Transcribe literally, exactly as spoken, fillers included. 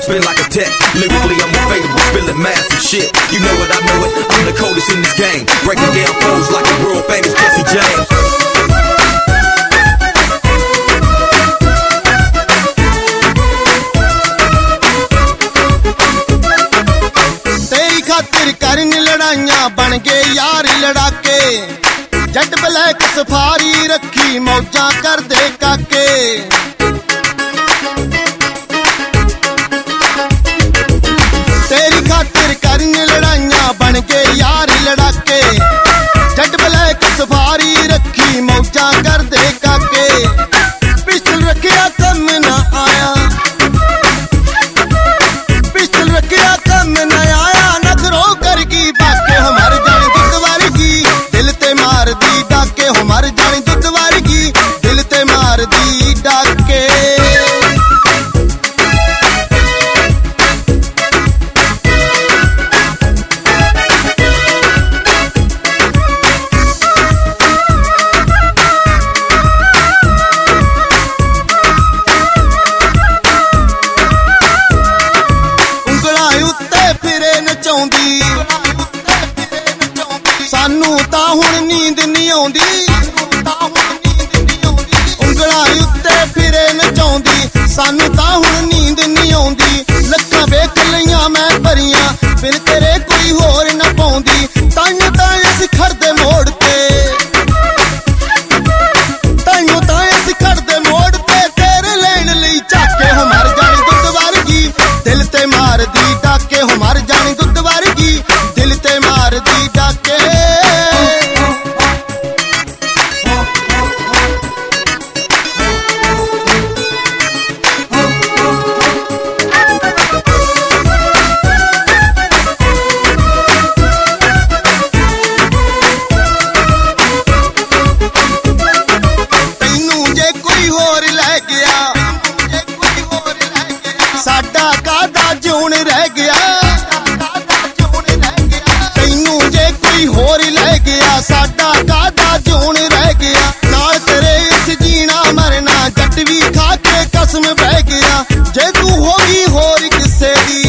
spin like a tech. Lyrically, I'm unfadable, spilling massive shit. You know it, I know it, I'm the coldest in this game. Breaking down foes like a world famous Jesse James. तेरी खातिर करन लड़ाइयां बन गए यार लड़ाके जट black safari रखी मौजा कर दे काके तेरी खातिर करन लड़ाइयां बन गए यार लड़ाके जट ब्लैक सफारी रखी मौजा कर दे काके पिस्टल रखिया कम ना आया पिस्टल रखिया कम ना आया नखरो करगी बाके हमारे जान दुदवार की दिल ते मार दी डाके हमारे जान दुदवार की दिल ते मार दी डाके सानू तां हुण नींद नहीं आउंदी उंगलां उत्ते फिरे नचाउंदी सानू तां हुण नींद नहीं आउंदी लक्खां वेख लईयां मैं भरियां बिन तेरे कोई होर ना पाउंदी ताइयों तां असीं खड़दे मोड़ ते ताइयों तां असीं खड़दे मोड़ ते तेरे लेण लई झाके हो मर जानी दुੱਧ वर्गी दिल ते मार दी डाके हो मर जानी दुੱਧ वर्गी दिल ते मार दी डाके साडा कादा जून रह गया तैनू जे कोई होर लै गया साडा कादा जून रह गया नाल तेरे इस जीना मरना जट भी खा के कसम बह गया जे तू होगी होर किसे दी